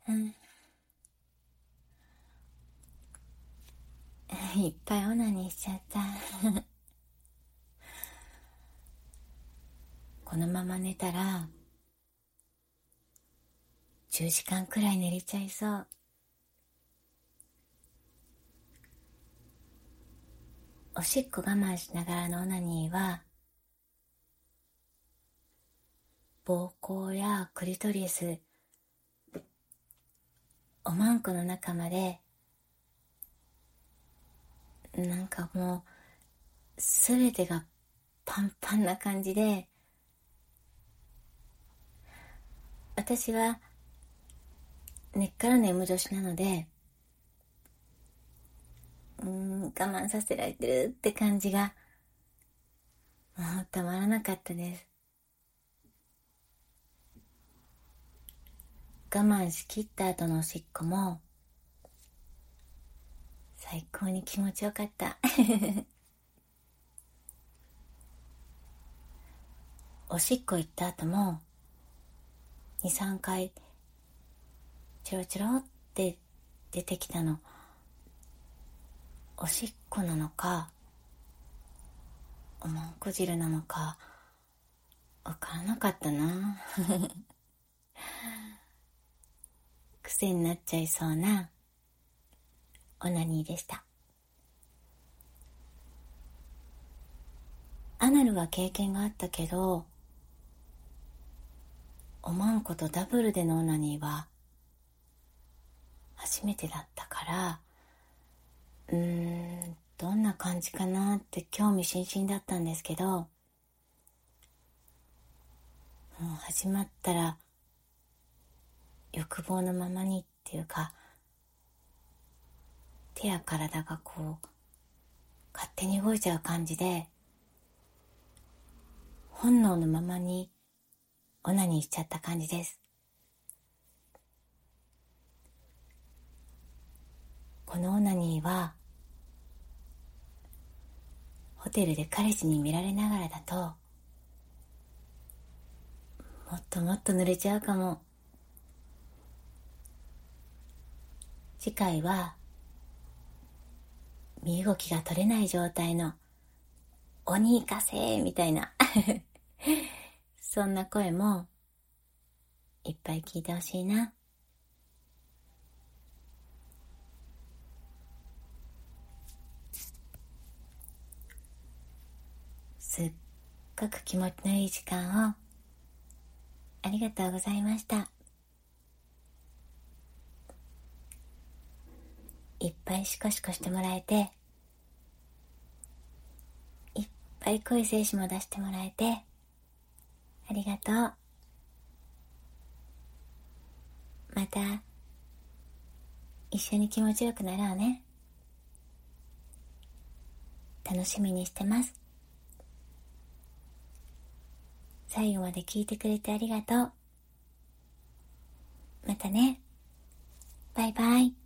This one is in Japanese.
うん、いっぱいオナニーしちゃったこのまま寝たら10時間くらい寝れちゃいそう。おしっこ我慢しながらのオナニーは膀胱やクリトリス、おまんこの中までなんかもうすべてがパンパンな感じで、私は根っからの M 女子なので我慢させられてるって感じがもうたまらなかったです。我慢しきった後のおしっこも最高に気持ちよかったおしっこ行った後も 2,3 回チロチロって出てきたの、おしっこなのかおまんこ汁なのか分からなかったな癖になっちゃいそうなオナニーでした。アナルは経験があったけど、おまんことダブルでのオナニーは初めてだったから、どんな感じかなって興味津々だったんですけど、もう始まったら欲望のままにっていうか、手や体がこう勝手に動いちゃう感じで、本能のままにオナニーしちゃった感じです。このオナニーはホテルで彼氏に見られながらだともっともっと濡れちゃうかも。次回は身動きが取れない状態の鬼行かせみたいなそんな声もいっぱい聞いてほしいな。すっごく気持ちのいい時間をありがとうございました。いっぱいシコシコしてもらえて、いっぱい濃い精子も出してもらえてありがとう。また一緒に気持ちよくなろうね。楽しみにしてます。最後まで聞いてくれてありがとう。またね。バイバイ。